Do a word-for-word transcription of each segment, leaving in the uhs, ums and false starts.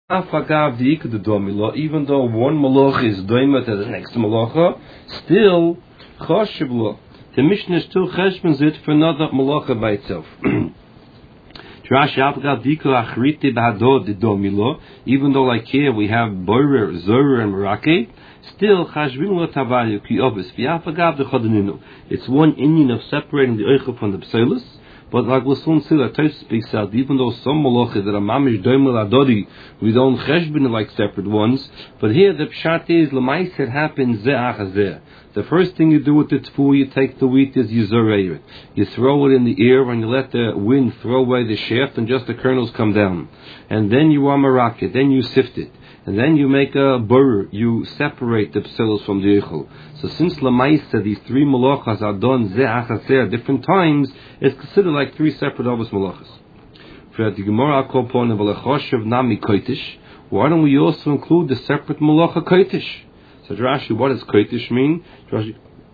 Even though one malach is doima to the next malacha, still chashivlo. The Mishnah still cheshbons it for another malacha by itself. Even though like here we have borer, zorer, and merake, still chashvin tavayu ki obis. It's one Indian of separating the oichel from the psalus. But like we'll soon see, that Tosfos speaks out, even though some malachas that are mamish doimel adodi, we don't cheshbon like separate ones. But here the pshat is l'mais it happens ze'ach hazeh. The first thing you do with the tfu, you take the wheat is you zorei it. You throw it in the air and you let the wind throw away the shaft and just the kernels come down. And then you amarak it, then you sift it. And then you make a burr, you separate the pselos from the eichel. So since Lamaisa, these three malachas are done ze'ach hazeh at different times, it's considered like three separate obus malachas. For the Gemara Akopon of Alechoshev Nami Koitish, why don't we also include the separate malacha Koitish? So Rashi, what does Koitish mean? Rashi,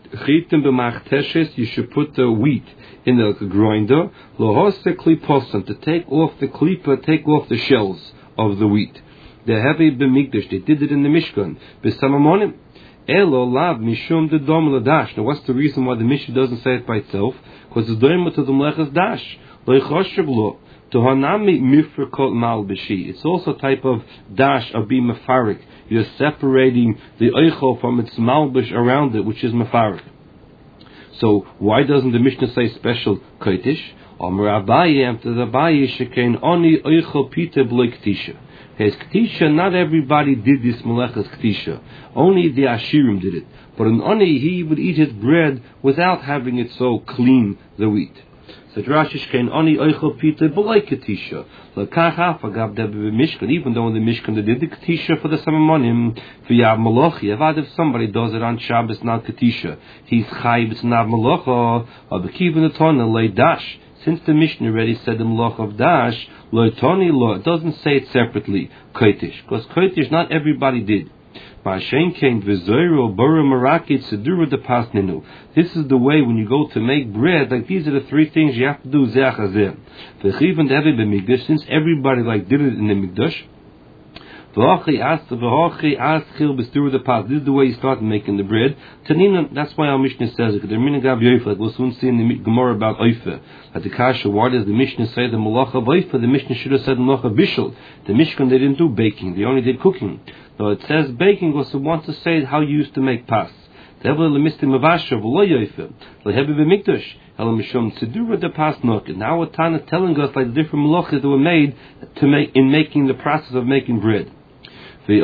you should put the wheat in the grinder, lohose kliposan, to take off the klipa, take off the shells of the wheat. The heavy b'mikdash, they did it in the Mishkan. B'samamonim, elo lav mishum de dom ladash. Now, what's the reason why the Mishnah doesn't say it by itself? Because the doim to the mlechas dash. Lo yichoshev lo to hanami mifrakot mal b'shi. It's also a type of dash of being mefarik. You're separating the oichel from its malbish around it, which is mefarik. So why doesn't the Mishnah say special koitish? Amar Abaye, after the Abaye shekain oni oichel pita b'lo k'tisha. His K'tisha, not everybody did this Melechas K'tisha. Only the Ashirim did it. But in Oni, he would eat his bread without having it so clean, the wheat. So Drashish Kain Oni Oichel Pita B'lai K'tisha. L'kach Afagav Debe Mishkan. Even though in the Mishkan they did the K'tisha for the Samamonim, V'yav Malachi. Avad if somebody does it on Shabbos, not K'tisha, he's Chayv, it's not Malacha. Or the Kivin Atona Lei Dash. Since the Mishnah already said the Malach of Dash, Lo Toni Lo, it doesn't say it separately, Koitish, because Koitish not everybody did. Ma'ashen Kain V'zoiro Bora Marakit Sedura de Pasninu. This is the way when you go to make bread, like these are the three things you have to do, Ze'ach Hazeh. V'chiv Devi B'migdash, since everybody like did it in the Migdash, this is the way you start making the bread. Tanina, that's why our Mishnah says it. Like we'll soon see in the Gemara about Oifa. At the Kasha, why does the Mishnah say the Malacha of Oifa? The Mishnah should have said Malacha Bishul. The Mishkan, they didn't do baking, they only did cooking. So it says baking was it wants to say how you used to make pas. Now we're Tana telling us like the different malachas that were made to make in making the process of making bread. That's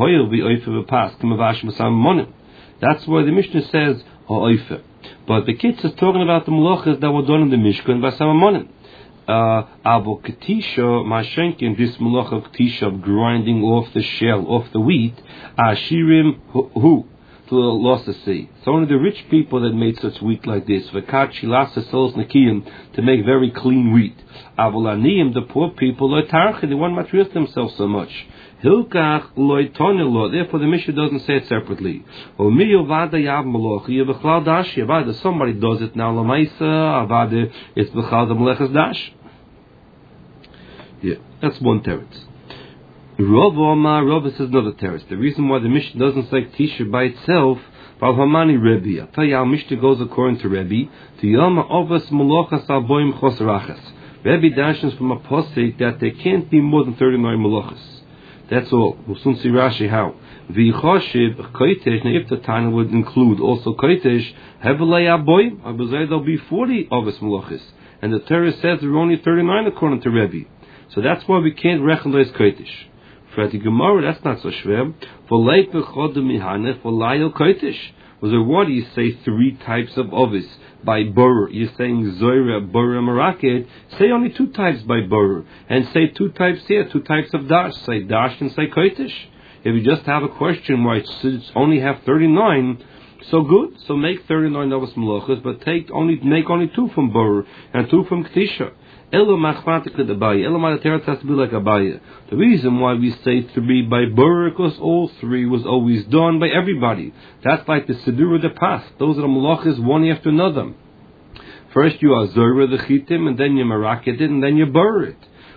why the Mishnah says ha'oifer. But the kids is talking about the malachas that were done in the Mishkan by Samamonim. Abo Ketisha, Mashenkin, this malach of Ketisha of grinding off the shell, off the wheat, Ashirim who? To lost the sea. So only the rich people that made such wheat like this, Vakat Shilasa Sols Nakiyim, to make very clean wheat. Avolaniim, the poor people, Loitarchi, they won't materialize themselves so much. Hilkach Loitonilo, therefore the Mishnah doesn't say it separately. Omiyo Vada Yav Malochi, Yavachlau Dash, Yavada, somebody does it now, Lamaisa, Avada, it's Bechal the Melechas Dash. Yeah, that's one teretz. Rav Omar, Rav says another teretz. The reason why the Mishnah doesn't say Tisha by itself, Val Hamani Rebbe. I'll tell you how Mishnah goes according to Rebbe. To Yoma Ovas Malochas Alboim Chosrachas. Rebbe dashes from a posik that there can't be more than thirty-nine Malochas. That's all. We'll soon see Rashi how. V'choshiv Koitesh. Now if the Tana would include also Koitesh, Hevelei Aboim, I would say there'll be forty Ovas Malochas. And the Torah says there are only thirty-nine according to Rebbe. So that's why we can't recognize Koitish. For the Gemara, that's not so schwer. For leip bechodem mihanef, for layo Koitish. Was there what do you say three types of ovis by bur? You're saying zoira, bur, maraket. Say only two types by bur, and say two types here, two types of dash. Say dash and say Koitish. If you just have a question why it's only have thirty-nine, so good. So make thirty-nine ovis malachas, but take only make only two from bur and two from Ketisha. Elo machmatik the Abaye. Elo ma'ateret has to be like Abaye. The reason why we say three by Bur, because all three was always done by everybody. That's like the Sidura de Pas. Those are the malachas one after another. First you are Zora the Chitim, and then you Marakit it, and then you Bur it.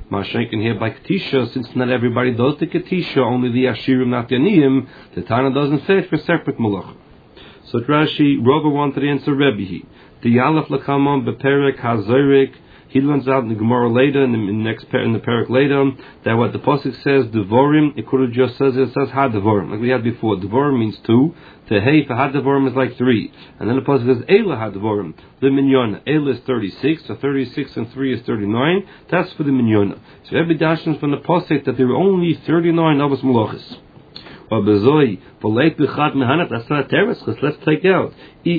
Mashenkin here by Ketisha, since not everybody does the Ketisha, only the Ashirim, not the Aniyim, the Tana doesn't say it for separate Malacha. So Rashi, Rova wanted to answer Rebbe. The Yalaf Lakamon Beperek Hazorik. He learns out in the Gemara later, in the, in the next in the parak later, that what the pasuk says, Devorim, it could have just says it says Ha Devorim, like we had before. Devorim means two. The Hey for Ha Devorim is like three, and then the pasuk says Eila Ha Devorim. The Minyona, Eila is thirty-six, so thirty-six and three is thirty-nine. That's for the Minyona. So every dashing from the pasuk that there were only thirty-nine Avos Malachis. Let's take out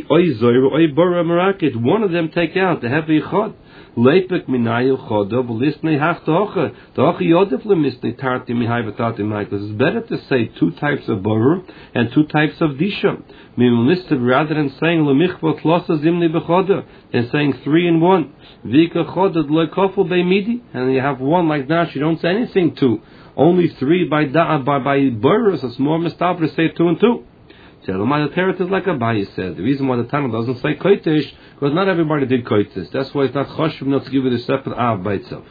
one of them. Take out the heavy chod. Lepek minayu chodav lisnei hachtocha. Tocha yodef lemisnei tarti mihai v'tati mihai. It's better to say two types of borur and two types of disha. Mimulisted rather than saying lemichvot losa zimni bechoda and saying three in one. Vika chodad lekofel beimidi, and you have one like that. You don't say anything two. Only three by da by by borur. So it's more mistabra to say two and two. So the Teretz is like Abaye said. The reason why the Tana doesn't say koitesh, because not everybody did koitesh. That's why it's not chashuv not to give it a separate av by itself.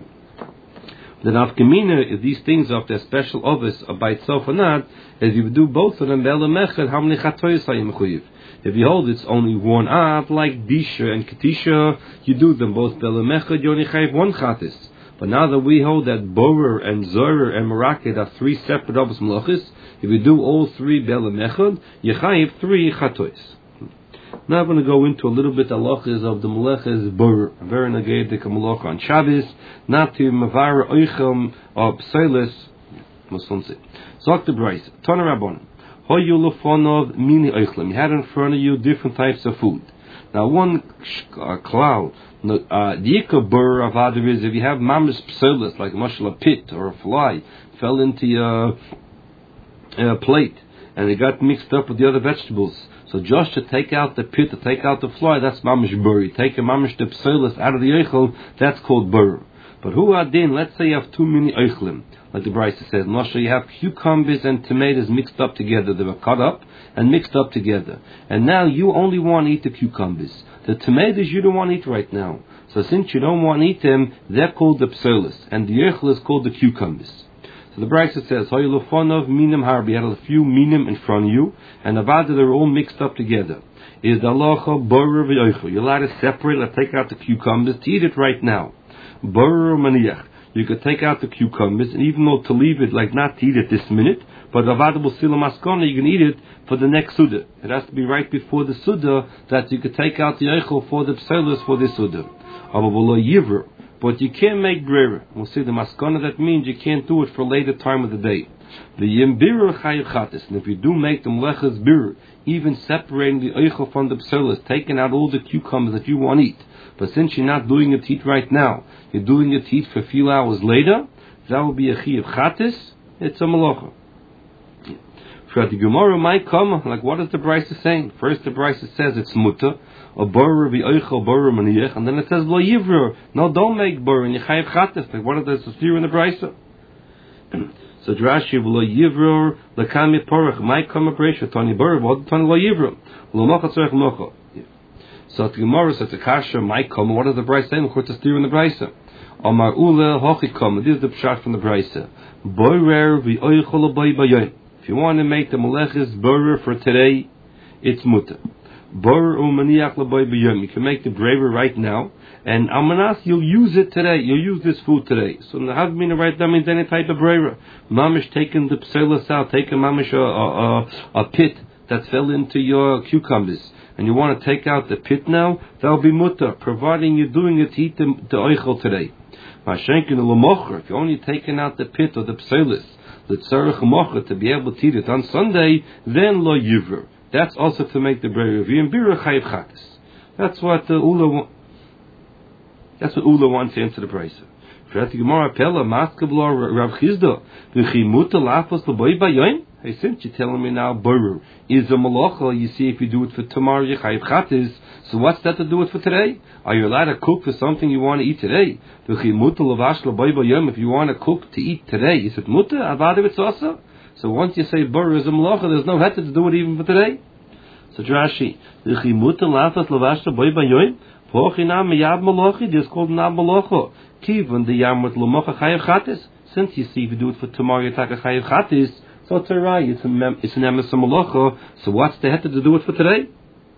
The nafkamina, if these things are their special office by itself or not, is you do both of them. How many chatoyos are you mechuyev? If you hold it's only one av, like disha and ketisha, you do them both belemechad. You only chayiv one chatis. But now that we hold that borer and zorer and meraked are three separate avos malachis, if you do all three belemechad, you chayiv three chatois. Now I'm going to go into a little bit halachas of the malachas borer. Very negated malacha on Shabbos, not to mavara oichem or pselis. Muslimsi. Zok the Bryce. Tana Rabbanon. Hoyu lefonov mini oichlem. You had in front of you different types of food. Now one uh, cloud. The Yika burr of other is if you have mamish pselis like mashal a pit or a fly fell into your uh, plate and it got mixed up with the other vegetables. So just to take out the pit, to take out the fly, that's mamish burr. You take a mamish the pselis out of the eichel, that's called burr. But who adin? Let's say you have too many eichlim, like the Brisa says. Moshe, you have cucumbers and tomatoes mixed up together. They were cut up and mixed up together. And now you only want to eat the cucumbers. The tomatoes you don't want to eat right now. So since you don't want to eat them, they're called the psolis, and the eichel is called the cucumbers. So the Brisa says, "Hoylofonov minim harbi." You had a few minim in front of you, and the vada they're all mixed up together. Is the halacha borer v'eichel? You're allowed to separate. Let's take out the cucumbers to eat it right now. Borer maniach. You could take out the cucumbers, and even though to leave it, like not to eat it this minute, but the vada will still maskona, you can eat it for the next suda. It has to be right before the suda that you could take out the eichel for the pselis for the suda. But you can't make brera. We'll see the maskana, that means you can't do it for later time of the day. The yimbira chayiv chatis, and if you do make the mlechas bir, even separating the eichel from the pselis, taking out all the cucumbers that you want to eat, but since you're not doing it to eat right now, you're doing it to eat for a few hours later, that will be a chayiv chatis. It's a malacha. For the Gemara might come, like what is the Brisa saying? First the Brisa says it's muta, a borer v'oichel borer maniach, and then it says lo yivro. No, don't make borer, and you chayiv chatis. Like what is the fear in the Brisa? So Drashi lo yivro lekami porach might come a Brisa tani borer v'od tani lo yivro lo mocha tzorech mocha. So the Gemara says the kasha might come. What is the Brisa saying? Of course, it's fear in the Brisa. Amar ule hochi come. This is the pshat from the Brisa. Borer v'oichel boy bayoy. If you want to make the meleches borer for today, it's muta. Borer umaniach laboy b'yom. You can make the braver right now, and almanas you'll use it today. You'll use this food today. So the havmina right now means any type of braver. Mamish taking the pselis out, taking mamish a, a, a pit that fell into your cucumbers, and you want to take out the pit now, that'll be muta, providing you're doing it to eat the, the oichel today. Mashenkin l'mocher, if you're only taking out the pit or the pselis, the tzarech mocha to be able to eat it on Sunday, then lo yivro. That's also to make the breira v'yimbira chayiv chatis. That's what the Ula. That's what Ula wants to answer the price. For the Gemara Pella Maskabla Rav Chizda v'chimuta lafos l'boy bayoyim. Hey, since you're telling me now borer is a malacha, you see if you do it for tomorrow you chayiv chatis. So what's that to do it for today? Are you allowed to cook for something you want to eat today? If you want to cook to eat today, is it muta? Avada v'tzasa? So once you say borer is a malacha, there's no heter to do it even for today. So Rashi, Pochinam Yab Malachi, this is called Nab Malacha. Kivan the Yam with Lamocha Chayav Chatis. Since you see if you do it for tomorrow, you take a Chayav Chatis, so Terai, it's an it's an Emes Malacha, so what's the head to do it for today?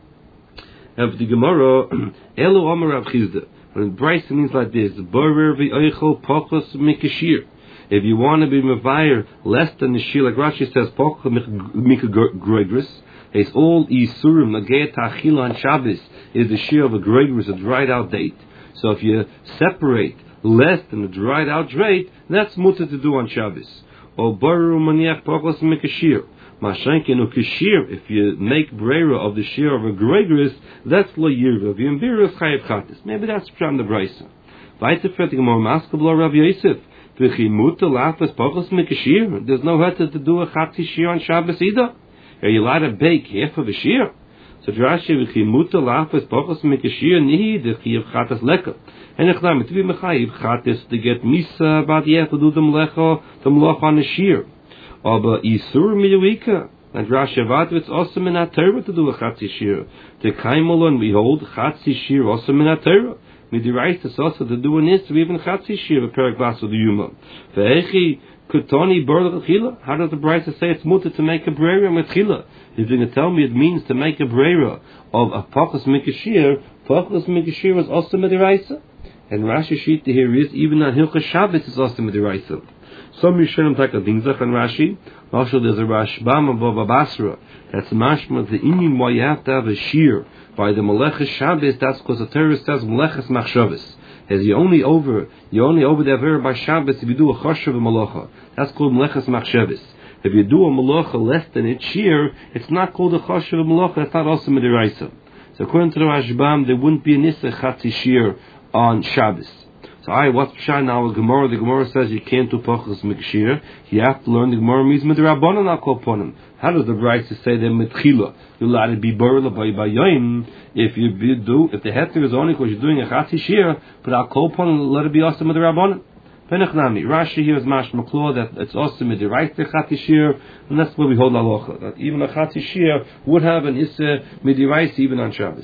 Of the Gemara, Elu Omer Rav Chizda. When Bryce means like this, Borer v'oichel pokos mikashir. If you want to be mevayer less than the shir, like Rashi says, pokos mikagregris, it's all isurim nagei ta'achila on Shabbos is the shir of a gregris, a dried out date. So if you separate less than a dried out date, that's mutter to do on Shabbos. Or borer maniach pokos mikashir. Mashenkin ukashir, if you make brera of the shir of a gregris, that's lo yirva. V'yimbiris chayiv chatis. Maybe that's from the brisa. V'aytefetig more maskablo Rav Yosef. V'chimuta lafas pokos mikashir. There's no heter to do a chatzi shir on Shabbos either. Are you allowed to bake half of a shir? So Rashi v'chimuta lafas pokos mikashir nihi the chayiv chatas leka. And echnam to be mechayiv chatis to get misa bad yef to do the mlecha the mlecha on the shir. Aber Isur Miyuika, and Rashi Vadwitz also in Torah to do a Chatzi Shir. The Kaimol and behold, Chatzi Shir also in Torah. Midiraist is also to do an is to even Chatzi Shir, a Perak Bas of the Yuma. Ve'echi Kutoni Borla Chila. How does the Brisa say it's mutter to make a brera with Chila? If you're going to tell me it means to make a brera of a Pachas Mikashir, Pachas Mikashir is also Midiraisa. And Rashi Shita here is, even on Hilchah Shabbos is also Midiraisa. Some Rishonim take a Dingzach and Rashi. Also, there's a Rashbam above a Basra. That's mashma the inyan why you have to have a shear by the Meleches Shabbos. That's because the Torah says Meleches Machshavos. As you only over, you only over the Avera by Shabbos if you do a Choshev Malacha. That's called Meleches Machshavos. If you do a Malacha less than its shear, it's not called a Choshev Malacha. That's not also Midiraisa. So according to the Rashbam, there wouldn't be a Nisa Chatzi shear on Shabbos. So, I what's Pshat now with Gemara? The Gemara says you can't do Pachas Mikashir. You have to learn the Gemara means Midrabanan not called upon him. How does the Brisa say that Mitchila? You're allowed to be Borla by Bayoim if you do, if the heter is only because you're doing a Chatzi Shir, but I'll call upon him, let it be also Midrabanan. Penachnami. Rashi here is Mash Maklaw that it's also Midrabanan Chatzi Shir, and that's where we hold Alocha. That even a Chatzi Shir would have an Issa Midrabanan even on Shabbos.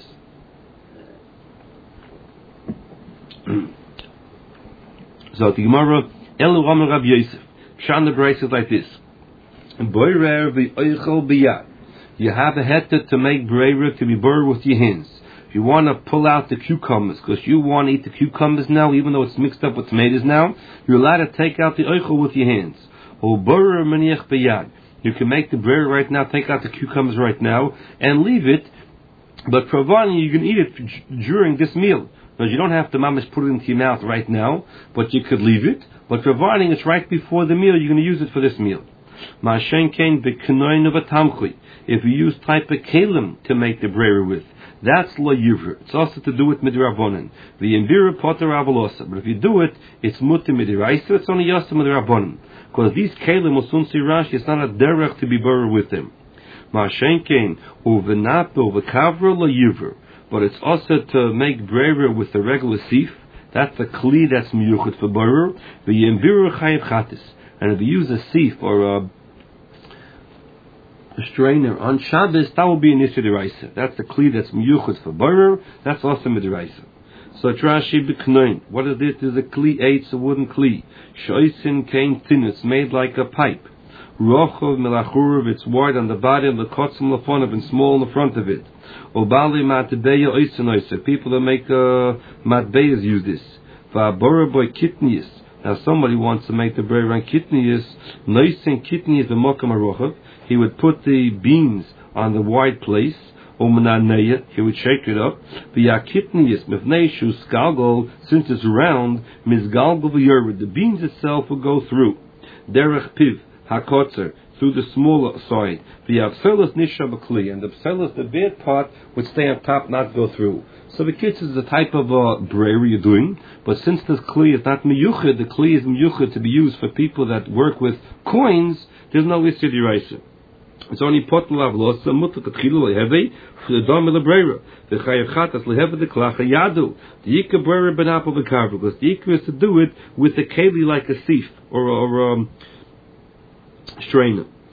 So the Gemara, Elu Omer Rav Yosef. Pshan the Brisa is like this. Boirer v'oichel biyad. You have a heter to make brera to be bur with your hands. If you want to pull out the cucumbers, because you want to eat the cucumbers now, even though it's mixed up with tomatoes now, you're allowed to take out the oichel with your hands. Or boirer maniach biyad. You can make the brera right now, take out the cucumbers right now, and leave it, but providing you can eat it during this meal. Because you don't have to mamish put it into your mouth right now, but you could leave it. But providing it's right before the meal, you're going to use it for this meal. If you use type of kalim to make the brera with, that's lo yivr. It's also to do with midrabanan. The imbira potter avalosa. But if you do it, it's mutter midiraisa. It's only yasa midrabanan. Because these kalim will soon see Rashi. It's not a derech to be brera with them. Ma'ashenkein uvenato v'kavra lo yivr. But it's also to make brera with the regular sif. That's a kli that's miyuchet for brera. The yimbiru chayiv chatis. And if you use a sif or a, a strainer on Shabbos, that will be an issue deraisa. That's the kli that's miyuchet for brera. That's also midiraisa. So Rashi b'knoin. What is this? There's a kli eitz, a wooden kli. Shoisin kain thin. It's made like a pipe. Rochov melachurav. It's wide on the body of the kotzim lefonav and small in the front of it. Obali matbeya oisenoisa. People that make uh, matbeyas use this. Va'abora boy kitnius. Now somebody wants to make the brera on kitnius. Noisin kitnius v'mokam arochav. He would put the beans on the wide place. Omananeya. He would shake it up. V'yakitnius mivneishu skalgol. Since it's round, mizgalgol v'yurvid. The beans itself will go through. Derech piv hakotzer. Through the smaller side, the pselos nisha b'kli, and the pselos, the bad part, would stay on top, not go through. So the kids is the type of uh, brera you're doing, but since this kli is not miyuched, the kli is miyuched to be used for people that work with coins. There's no issue deraisa. It's only pot lavlosa mutter katchilu leheve for the dom lebrera. The chayav chatas leheve the klacha yadu. The ikka brera benapel b'karva, because the ikka is to do it with a keli like a sif or or um. strainer.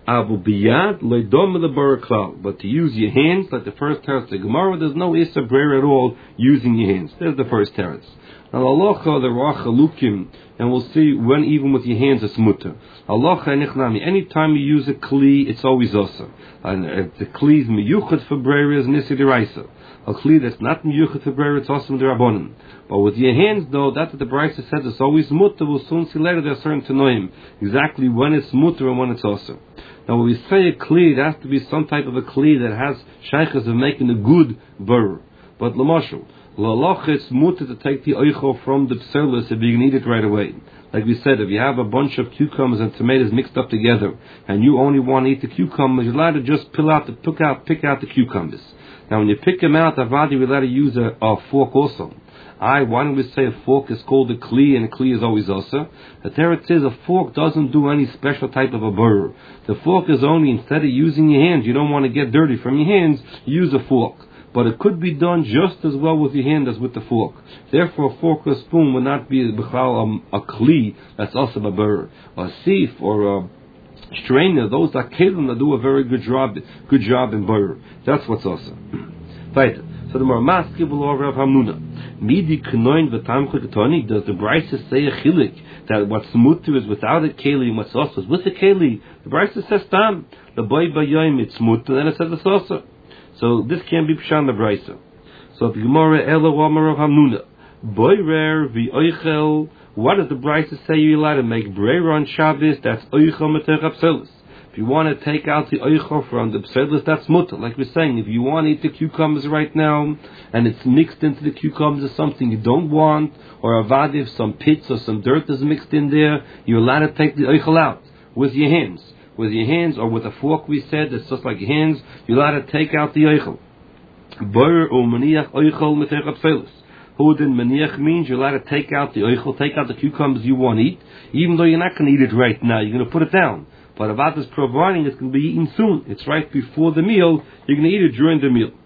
Abu biyad loydom lebara klal. But to use your hands, like the first teretz, the Gemara, there's no issa brer at all using your hands. There's the first teretz. Now, halacha, the rach halukim, and we'll see when even with your hands it's mutter. Halacha nichnami. Anytime you use a kli, it's always asa. And if the kli is miyuchat for brer, is nisi deraisa. A kli that's not miyuchat for brer, it's also derabanan. But with your hands, though, that's what the Brisa says, it's always mutter. We'll soon see later there are certain tanoim exactly when it's mutter and when it's asa. Now, when we say a kli, it has to be some type of a kli that has shaykhs of making a good burr. But lamashal, lalach, it's mutter to take the oicho from the pselis if you can eat it right away. Like we said, if you have a bunch of cucumbers and tomatoes mixed up together, and you only want to eat the cucumbers, you're allowed to just pick out the pick out pick out the cucumbers. Now, when you pick them out, avadi, you're allowed to use a, a fork also. I, why don't we say a fork is called a kli, and a kli is always asa? The teretz says a fork doesn't do any special type of a burr. The fork is only, instead of using your hands, you don't want to get dirty from your hands, use a fork. But it could be done just as well with your hand as with the fork. Therefore, a fork or a spoon would not be um, a kli that's also a burr. A sieve or a strainer, those are kelim that do a very good job, good job in burr. That's what's also. Right. So the Marmas give a law of Rav Hamnuna. Midi knoin v'tamcha ketoni. Does the Brisa say a chilik that what's mutter is without a keli and what's also is with a keli? The Brisa says tam the boy bayayim it's mutter, then it says it's also. So this can't be pshan the Brisa. So the Gemara Ela Wamar Rav Hamnuna boy rare v'oichel. What does the Brisa say you're allowed to make breira on Shabbos? That's oichel metech apselis. If you want to take out the oichel from the pselis, that's mutter. Like we're saying, if you want to eat the cucumbers right now, and it's mixed into the cucumbers or something you don't want, or avadiv, some pits or some dirt is mixed in there, you're allowed to take the oichel out with your hands. With your hands, or with a fork, we said, it's just like your hands, you're allowed to take out the oichel. Bar or maniach oichel metech apselis. Hudin maniach means you're allowed to take out the oichel, take out the cucumbers you want to eat, even though you're not going to eat it right now, you're going to put it down. But about this providing, it's going to be eaten soon. It's right before the meal. You're going to eat it during the meal.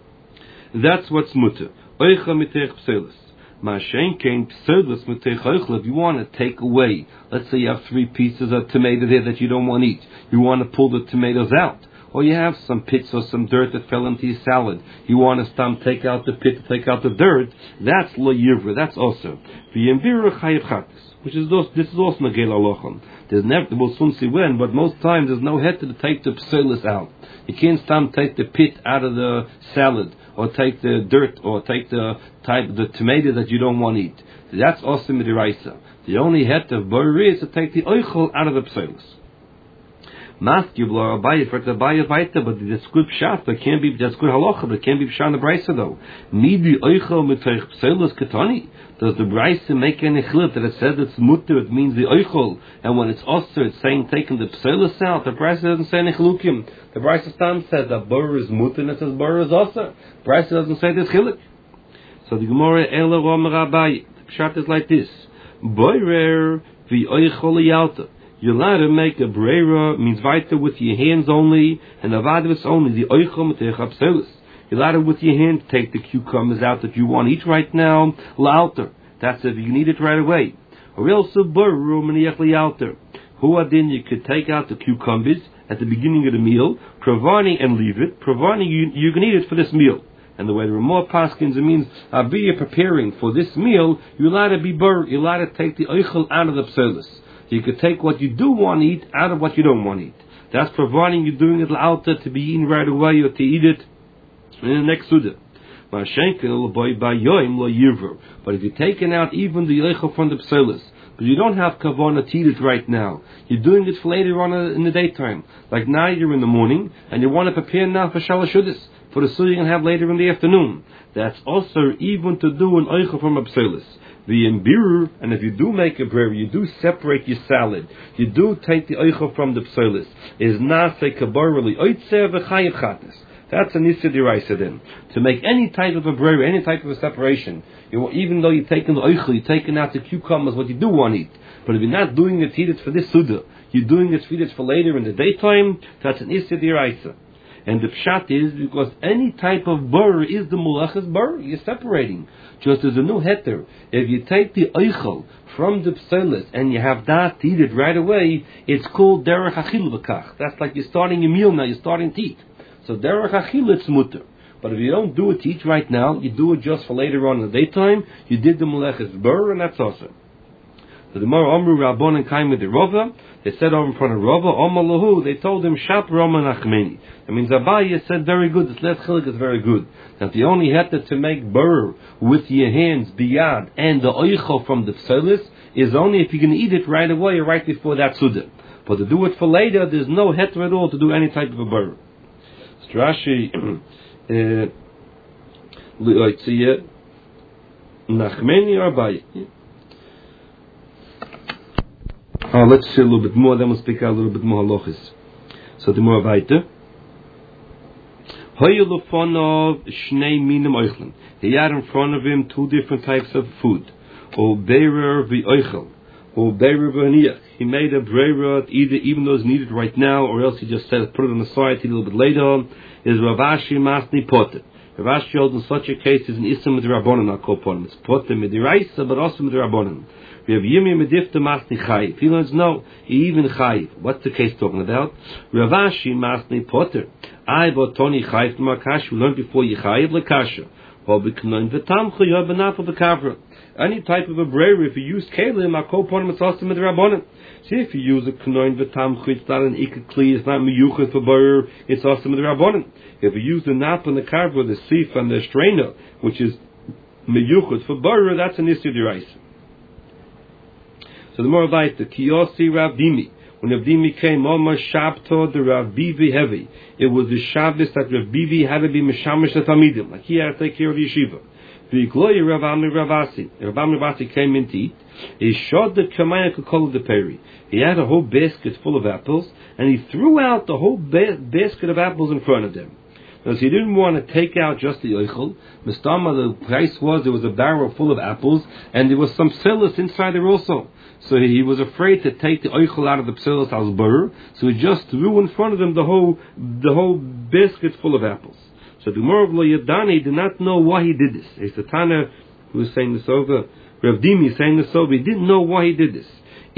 That's what's mutter. Oicha mitech pselis. Mashen came pselis mitech oichel. If you want to take away, let's say you have three pieces of tomato there that you don't want to eat. You want to pull the tomatoes out. Or you have some pits or some dirt that fell into your salad. You want to stam take out the pit, take out the dirt. That's lo yivra. That's also v'yembiru chayiv chatas, which is those, this is also nagel alochem. There's never, we'll soon see when, but most times there's no head to take the pselis out. You can't stam take the pit out of the salad, or take the dirt, or take the type the tomato that you don't want to eat. That's also midiraisa. The only head of bori is to take the oichel out of the pselis. Maskubla Abaye for the Abaye Vaita, but it's good shot, but can't be that's good halacha, but it can't be pshan the Brisa though. Midi oichel mitech pselos ketani. Does the Brisa make any chiluk that it says it's mutter? It means the oichel, and when it's osir, it's saying taking the pselos out. The Brisa doesn't say any chilukim. The Brisa stand says that bur is mutter and it says bur is osir. Brisa doesn't say this chiluk. So the Gemara Ela Romer Abaye. The pshat is like this: boirer vi oichel yalta. You're allowed to make a breira, means weiter with your hands only, and avadvis only, the oichel mitech apselis. You're allowed to with your hand take the cucumbers out that you want to eat right now, l'alter. That's if you can eat it right away. Or else a burru maniach l'alter. Huadin, you could take out the cucumbers at the beginning of the meal, providing and leave it, providing you, you can eat it for this meal. And the way there are more paskins, it means, Abiyah preparing for this meal, you're allowed to be bur, you're allowed to take the oichel out of the pselis. You could take what you do want to eat out of what you don't want to eat. That's providing you're doing it l'alta to be eaten right away or to eat it in the next suda. But if you're taking out even the oichel from the pselis, but you don't have kavanah to eat it right now, you're doing it for later on in the daytime. Like now you're in the morning and you want to prepare now for shalosh shudas, for the suda you're going to have later in the afternoon. That's also even to do an oichel from a pselis. The imbiru, and if you do make a breira, you do separate your salad. You do take the oichel from the pselis. Is nase kabarali oitzer v'chayiv chatas. That's an issa deraisa then. To make any type of a breira, any type of a separation, you, even though you're taking the oichel, you're taking out the cucumbers, what you do want to eat. But if you're not doing it to eat it for this suda, you're doing it to eat it for later in the daytime, that's an issa deraisa. And the pshat is because any type of burr is the mulachas burr. You're separating. Just as a new heter, if you take the eichel from the pselis and you have that to eat it right away, it's called derech achil v'kach. That's like you're starting a meal now. You're starting to eat. So derech achil it's mutter. But if you don't do it to eat right now, you do it just for later on in the daytime. You did the mulachas burr, and that's awesome. So the more Amru Rabbanan came with the Rava, they said over in front of Rava, Omar Lahu, they told him, Shap Rama Nachmeni. That means Abaye said, very good, this last chilik is very good. That you only had to, to make burr with your hands, biyad, and the oichel from the pselis, is only if you can eat it right away or right before that sudah. But to do it for later, there's no heter at all to do any type of a burr. So Rashi, Nachmeni or Abaye? Oh, let's see a little bit more, then we'll speak out a little bit more halachis. So the more weiter. Hoyulufonov shnei minim oichlin. He had in front of him two different types of food. O beirer v'oichel. O beirer v'aniach. He made a breirer either even though it's needed right now, or else he just said put it on the side a little bit later. Is Ravashi masni potter. Ravashi holds in such a case is an isam midrabanan not called potter. It's potter midiraisa, but also midrabanan. We have Yimi Medifta Masni Chayiv. He learns no, even Chayiv. What's the case talking about? Ravashi Masni Potter. I Botoni Chayiv Makash. We learned before Yechayiv Lekasha. Hobiknoin V'tamchu Yobanaf of the Kavra. Any type of a brayer, if you use Kalim, Akol Ponim, it's also Midrabanan. See, if you use a Knoin V'tamchu, it's not an Ikakli, it's not Miyuchat for brayer, it's also Midrabanan. If you use the Nap and the Kavra, the Sif and the Strainer, which is Miyuchat for brayer, that's an Isyu Diraisa. So the more like the Kiyosi Rav Dimi, when Rav Dimi came, Omar Shabto the Rav Bivi heavy. It was the Shabbos that Rav Bivi had to be Meshamish the Tamidim, like he had to take care of the yeshiva. The Glory Rav Amir Ravasi. Rav Amir Ravasi came in to eat. He shot the Kamaya Kukol the Peri. He had a whole basket full of apples, and he threw out the whole ba- basket of apples in front of them. Because he didn't want to take out just the oichel. Mistama, the price was there was a barrel full of apples, and there was some psilus inside there also. So he was afraid to take the oichel out of the psilus as burr, so he just threw in front of them the whole the whole basket full of apples. So the Gemara of Lo Yadani did not know why he did this. It's the Tana who was saying this over. Rav Dimi saying this over. He didn't know why he did this.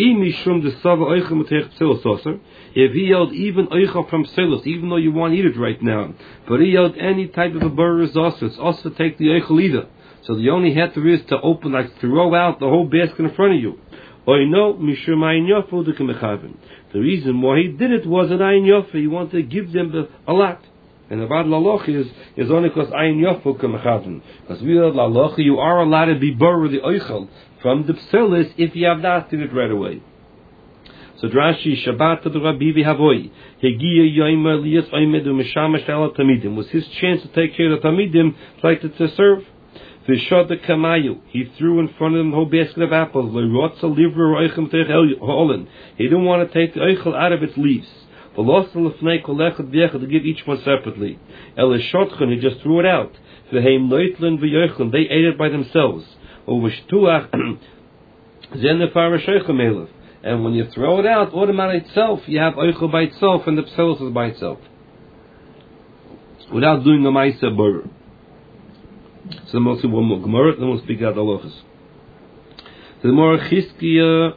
If he yelled even oichel from psilus, even though you want to eat it right now, but he yelled any type of a burr is also, it's also to take the oichel either. So the only heter is to open, like throw out the whole basket in front of you. Or no, the reason why he did it was an ayin yofa. He wanted to give them a lot. And the bad laloch is is only because ayin yofa k'mechaven. Because we are laloch, you are allowed to be bur the oichel from the pselis if you have not did it right away. So Drashi Shabbat to the Rabbi V'Havoi Hegiya Yoimer Lias Oimed U'Meshamash Ala Tamidim was his chance to take care of the Tamidim, like to, to serve. V'Shad the Kamayu, he threw in front of him a whole basket of apples. Le'Rotza Livra Oichem Teich Holin, he didn't want to take the oichel out of its leaves. V'Lost L'Fnei Kolechad V'Echad, to give each one separately. Elishotchen, he just threw it out. V'Heim Noitlin V'Yoichlin, they ate it by themselves. Uv'Shtuach Zenefar Shoichem Elev. And when you throw it out, automatically itself, you have oichel by itself, and the pselos is by itself, without doing a ma'aser burr. So then we'll see one more Gemara, then we'll speak out the halachas. So the more Chizkiya,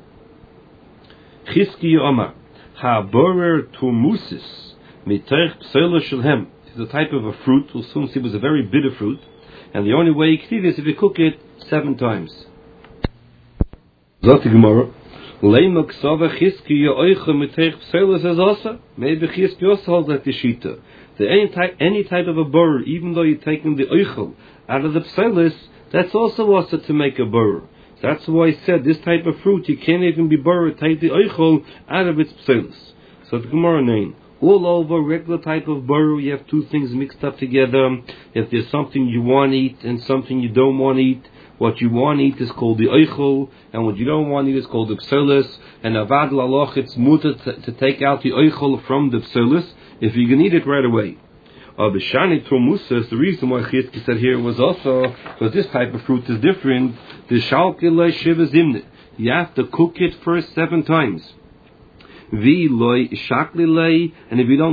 Chizkiya Omar, Ha burrer turmusis miteich pselos shelhem. It's a type of a fruit. We'll soon see it was a very bitter fruit, and the only way you can eat it is if you cook it seven times. Zot the Gemara. Maybe Chizki also holds like the Shita. The any type, any type of a burr, even though you're taking the oichel out of the pselis, that's also also to make a burr. That's why I said this type of fruit you can't even be burr, take the oichel out of its pselis. So the Gemara name. All over regular type of burr, you have two things mixed up together. If there's something you want to eat and something you don't want to eat, what you want to eat is called the oichel, and what you don't want to eat is called the pselis. And avad laloch, it's mutter to, to take out the oichel from the pselis if you can eat it right away. Uh, B'shani turmusas, the reason why Chizki said here was also because this type of fruit is different. The shalkele shiva zimne, you have to cook it first seven times. Vi loy shakli lay, and if you don't